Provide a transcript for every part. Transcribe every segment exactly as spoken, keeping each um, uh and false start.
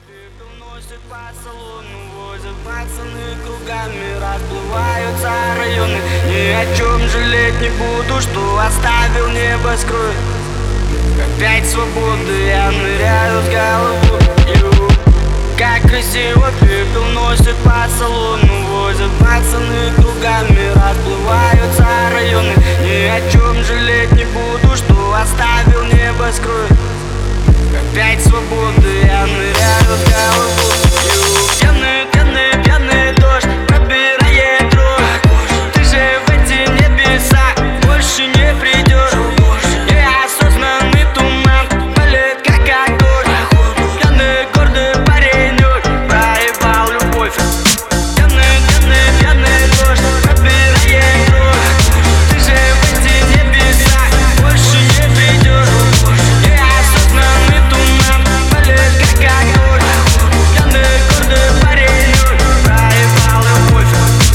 Носит по салону, возят пацаны кругами, расплываются районы. Ни о чем жалеть не буду, что оставил небоскрой. Опять свободы, я ныряю с головой. Как красиво пепел носит по салону, возят пацаны кругами, расплываются районы. Ни о чем жалеть не буду, что оставил небоскрой. Опять свободы, я ныряю с головой. Пьяный, пьяный, пьяный дождь пробирает дрожь. Ты же в эти небеса больше не придешь. Неосознанный туман палит, как огонь. Пьяный, гордый паренек проебал любовь. Пьяный, пьяный, пьяный дождь пробирает дрожь. Ты же в эти небеса больше не придешь. Неосознанный туман палит, как огонь. Пьяный, гордый паренек проебал любовь.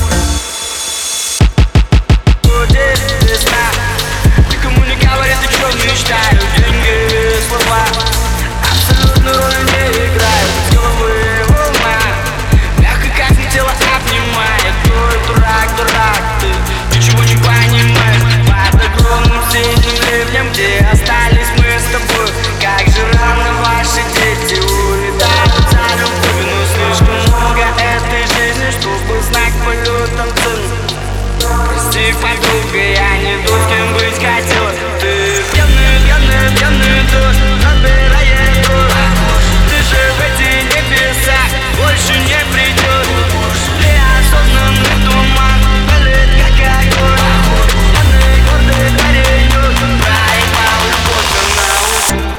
Будет весна, никому не говорят, о чем мечтаю. Деньги, слова абсолютно роли не играют. С головы волна, мягко как мне тело обнимает. Ой, дурак, дурак, ты ничего не понимаешь. Под огромным синим ливнем, где остались мы с тобой. Как же рано ваши дети улетают за любовью. Но слишком много этой жизни, чтобы знать полетом цену. Прости, подруга, я не тот, с кем быть хотела. Ты пьяный, пьяный, пьяный дождь набирает дрожь. Ты же в эти небеса больше не придешь. Неосознанный туман палит, как огонь. Пьяный, гордый паренек проебал любовь на науку.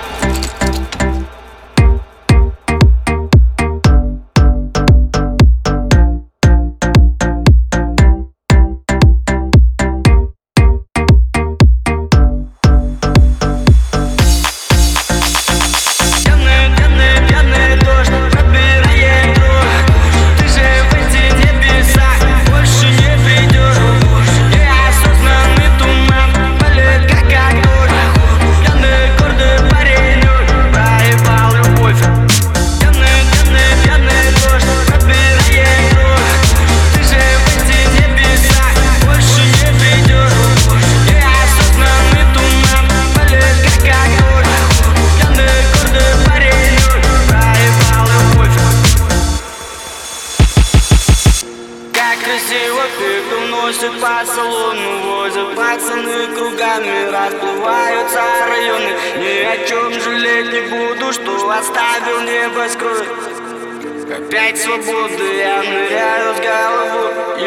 Пьяный, пьяный, пьяный дождь пробирает дрожь. Ты же в эти небеса больше не придешь. Неосознанный туман палит, как огонь. Пьяный, гордый паренек проебал любовь. Пьяный, пьяный, пьяный дождь пробирает дрожь. Ты же в эти небеса больше не придешь. Неосознанный туман палит, как огонь. Пьяный, гордый паренек проебал любовь. Как красиво пепел носит по салону, возят пацаны кругами, расплываются районы. Ни о чем жалеть не буду, что оставил небоскрой. Опять свободы, я ныряю с головой.